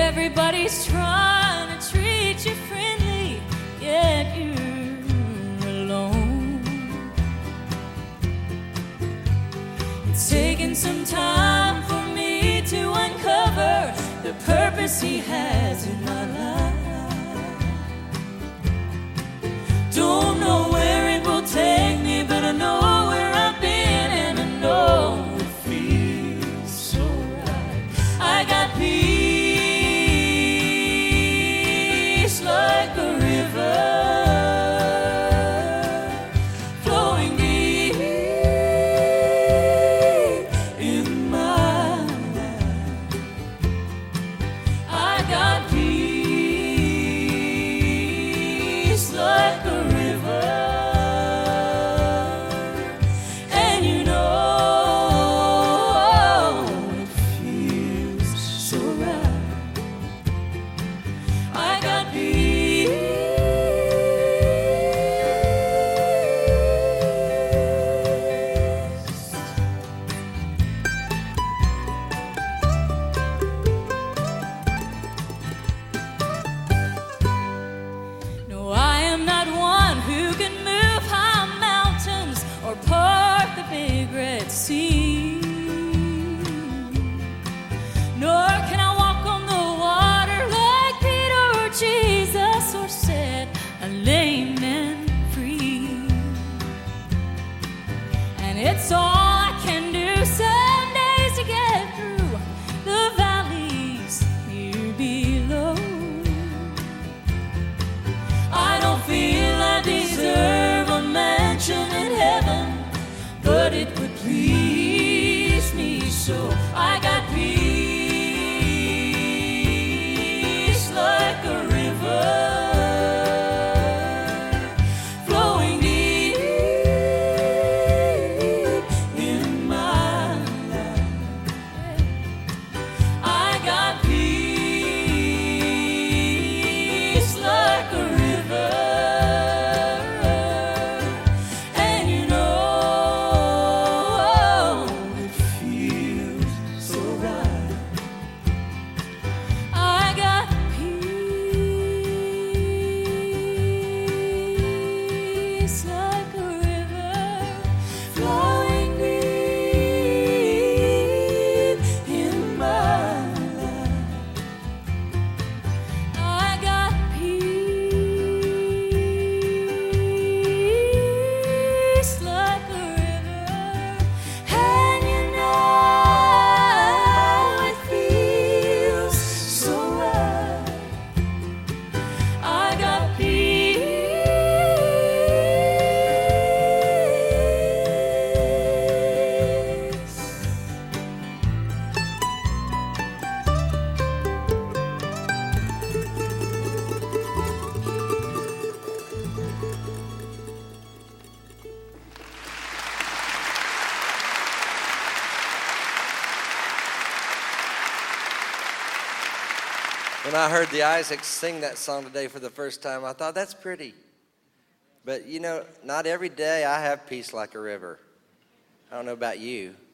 Everybody's trying to treat you friendly, yet you're alone. It's taken some time for me to uncover the purpose he has in my life. Don't know where it will take me, but I know where I've been, and I know it feels so right. I got peace like a river flowing deep in my life. I got peace like a river, and you know it feels so right. I got peace. No, I am not one who can move high mountains or part the big Red Sea. Nor can I walk on the water like Peter or Jesus, or set a lame man free. And it's all I can do some days to get through the valleys here below. I don't feel I deserve a mansion in heaven, but it would please me so. I got peace like a river flowing deep in my life. I got peace like a river, and you know it feels so right. I got peace like a river flowing deep in my life. I got peace like a river, and you know it feels so right. I got peace. When I heard the Isaacs sing that song today for the first time, I thought, that's pretty. But, you know, not every day I have peace like a river. I don't know about you.